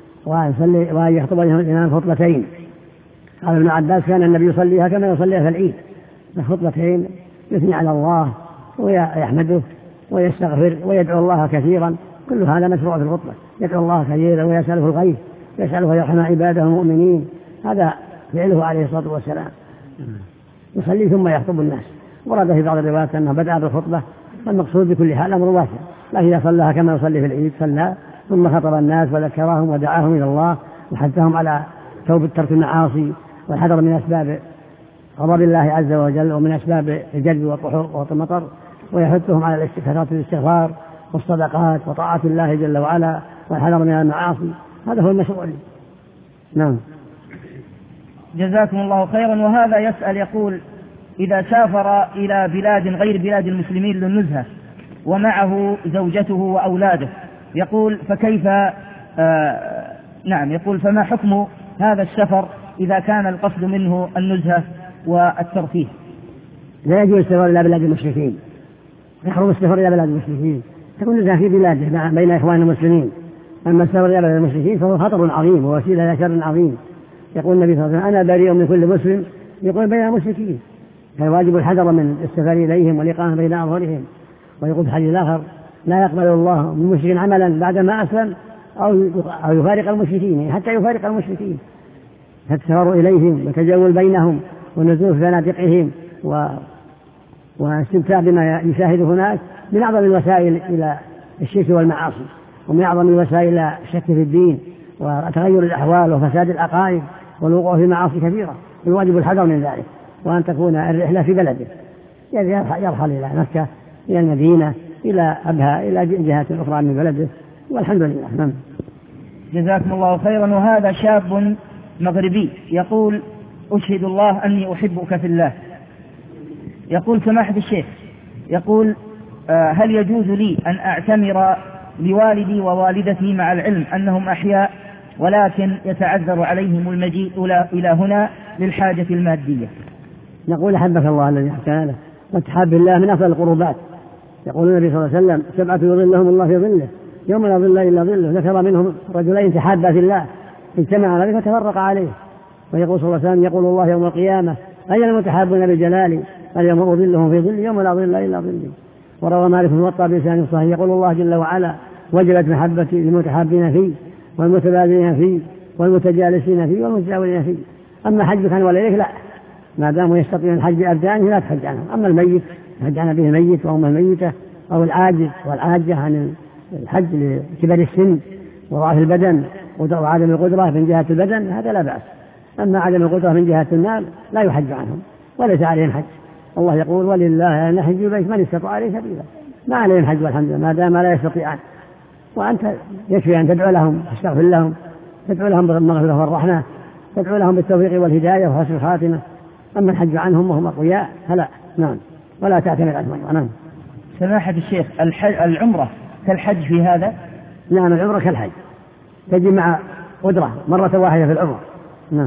وأن يخطب الإمام خطبتين. قال ابن عباس: كان النبي يصليها كما يصليها في العيد، خطبتين يثني على الله ويحمده ويستغفر ويدعو الله كثيرا، كل هذا مشروع في الخطبة، يدعو الله كثيرا ويسأله الغيث، يسأله يرحم عباده المؤمنين، هذا فعله عليه الصلاة والسلام، يصلي ثم يخطب الناس. ورد في بعض الروايات أنه بدأ بالخطبة، والمقصود بكل حال أمر واسع، لكن إذا صلىها كما يصلي في العيد صلى ثم خطب الناس وذكرهم ودعاهم إلى الله وحثهم على توبة ترك المعاصي والحذر من أسباب غضب الله عز وجل ومن أسباب الجلب والمطر، ويحثهم على كثرة الاستغفار والصدقات وطاعة الله جل وعلا والحذر من المعاصي. هذا هو المشروع. نعم. جزاكم الله خيرا. وهذا يسأل يقول: إذا سافر إلى بلاد غير بلاد المسلمين للنزهة ومعه زوجته وأولاده، يقول فكيف آه نعم يقول فما حكم هذا السفر إذا كان القصد منه النزهة والترفيه؟ لا يجوز السفر إلى بلاد المشركين، يحرم السفر إلى بلاد المشركين، تكون نزهة في بلاده بين إخوان المسلمين، أما السفر إلى بلاد المشركين فهو خطر عظيم ووسيلة إلى شر عظيم. يقول النبي صلى الله عليه وسلم: أنا بريء من كل مسلم يقول بين المشركين، فالواجب الحذر من السفر إليهم والإقامة بين أظهرهم. ويقول في حديث آخر: لا يقبل الله من مشرك عملا بعدما أسلم أو يفارق المشركين حتى يفارق المشركين. فالسفر إليهم والتجول بينهم والنزول في فنادقهم واستمتاع بما يشاهد هناك من أعظم الوسائل إلى الشرك والمعاصي، ومن أعظم الوسائل إلى الشك في الدين وتغير الأحوال وفساد العقائد والوقوع في معاصي كثيرة. الواجب الحذر من ذلك، وأن تكون الرحلة في بلده، يعني يرحل إلى مكة إلى المدينة إلى أبها إلى جهات أخرى من بلده، والحمد لله. نعم. جزاكم الله خيرا. وهذا شاب مغربي يقول: أشهد الله أني أحبك في الله. يقول: سماحة الشيخ، يقول آه هل يجوز لي أن أعتمر لوالدي ووالدتي مع العلم أنهم أحياء ولكن يتعذر عليهم المجيء إلى هنا للحاجة المادية؟ نقول: أحبك الله الذي أحسن له، واتحاب الله من أفضل القربات. يقول النبي صلى الله عليه وسلم: سبعة يظلهم الله في ظله يوم لا ظل إلا ظله. ذكر منهم رجلين تحابا في الله اجتمعا عليه فتفرق عليه. ويقول صلى الله عليه وسلم: يقول الله يوم القيامة: أين المتحابون بجلالي اليوم أظلهم في ظلي يوم لا ظل إلا ظلي. وروى مالك في الموطأ بلسان صحيح يقول الله جل وعلا وجبت محبتي للمتحابين فيه والمتبادلين فيه والمتجالسين فيه والمتجاورين فيه. أما حجك عن وليك لا، ما داموا يستطيعون الحج بأبدانه لا تحج عنهم. أما الميت تحج عن به الميت وأمه الميتة أو العاجز والعاجة عن الحج لكبر السن وضعف البدن وعدم القدرة من جهة البدن هذا لا بأس. أما عدم القدرة من جهة المال لا يحج عنهم وليس عليهم حج. الله يقول ولله أن يحج البيت من استطاع عليه سبيلا، ما عليهم حج والحمد لله ما دام لا يستطيعان. وأنت يكفي أن تدعو لهم تستغفر لهم، تدعو لهم بالمغفرة والرحمة، تدعو لهم بالتوفيق والهداية وحسن الخاتمة. أما الحج عنهم وهم أقوياء فلا. نعم، ولا تعتمد عنهم. نعم. سماحة الشيخ العمرة كالحج في هذا؟ نعم، العمرة كالحج تجي مع قدرة مرة واحدة في العمرة. نعم.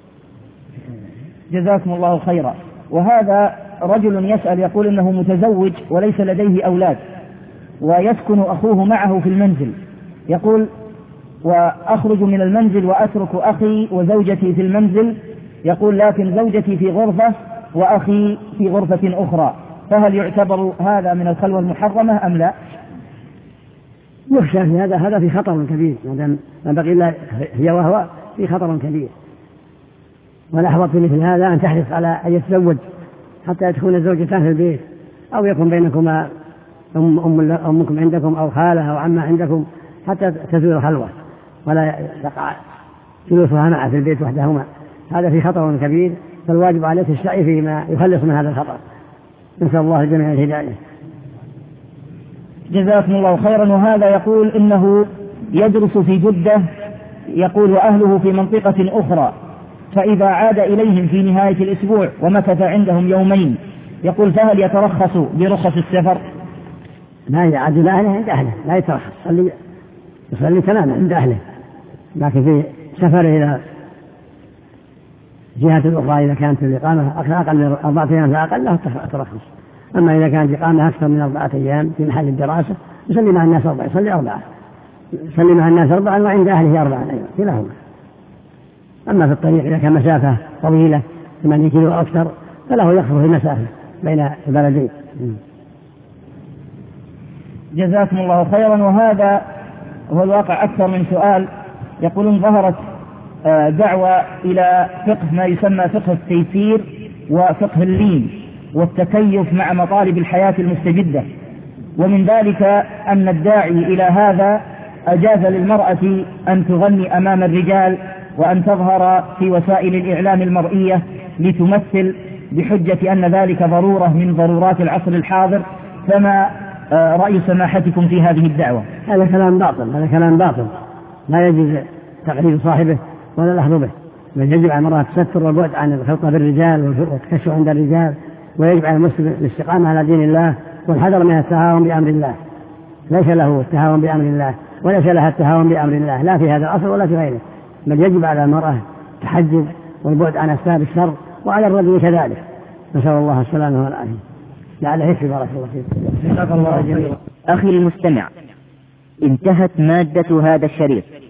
جزاكم الله خيرا. وهذا رجل يسأل يقول إنه متزوج وليس لديه أولاد ويسكن أخوه معه في المنزل، يقول وأخرج من المنزل وأترك أخي وزوجتي في المنزل، يقول لكن زوجتي في غرفة وأخي في غرفة أخرى، فهل يعتبر هذا من الخلوة المحرمة أم لا؟ يخشى في هذا هذا في خطر كبير، ما بقي إلا هي وهو في خطر كبير. والأحوط في مثل هذا أن تحرص على أن يتزوج حتى تكون الزوجتان في البيت، أو يكون بينكما أم أم أمكم عندكم أو خالة أو عمة عندكم حتى تزول خلوة ولا تقع جلوسها معه في البيت وحدهما. هذا في خطر كبير، فالواجب عليك السعي فيما يخلص من هذا الخطر. نسأل الله الجميع الهداية. جزاكم الله خيرا. وهذا يقول إنه يدرس في جدة، يقول وأهله في منطقة أخرى، فإذا عاد إليهم في نهاية الأسبوع ومكث عندهم يومين يقول فهل يترخص برخص السفر؟ لا يعد لأهله عند أهله، لا يترخص، يصلي يصلي تماما عند أهله، لكن في سفر إلى جهة الأخرى إذا كانت الإقامة أقل من أربعة أيام فأقل له ترخص. أما إذا كانت إقامة أكثر من أربعة أيام في محل الدراسة يصلي مع الناس أربعة، يصلي أربعة يصلي مع الناس أربعة وعند أهله أربعة أيام كلاهما. أما في الطريق إذا كان مسافة طويلة ثمانية كيلو أو أكثر فله يخفف المسافة بين البلدين. جزاكم الله خيرا. وهذا هو الواقع أكثر من سؤال، يقولون ظهرت دعوة إلى فقه ما يسمى فقه التيسير وفقه اللين والتكيف مع مطالب الحياة المستجدة، ومن ذلك أن الداعي إلى هذا أجاز للمرأة أن تغني أمام الرجال وأن تظهر في وسائل الإعلام المرئية لتمثل بحجة أن ذلك ضرورة من ضرورات العصر الحاضر، فما رأي سماحتكم في هذه الدعوة؟ هذا كلام باطل، هذا كلام باطل، لا يجوز تقليد صاحبه ولا الأخذ به، بل يجب على المرأة التستر والبعد عن الخلطة بالرجال والتكشف عند الرجال، ويجب على المسلم الاستقامة على دين الله والحذر من التهاون بأمر الله. ليس له التهاون بأمر الله وليس لها التهاون بأمر الله، لا في هذا العصر ولا في غيره، بل يجب على المرأة تحجب والبعد عن أسباب الشر، وعلى الرجل كذلك. نسأل الله السلامة والعافية. لعله يكفي. بارك الله فيك. أخي المستمع، انتهت مادة هذا الشريط.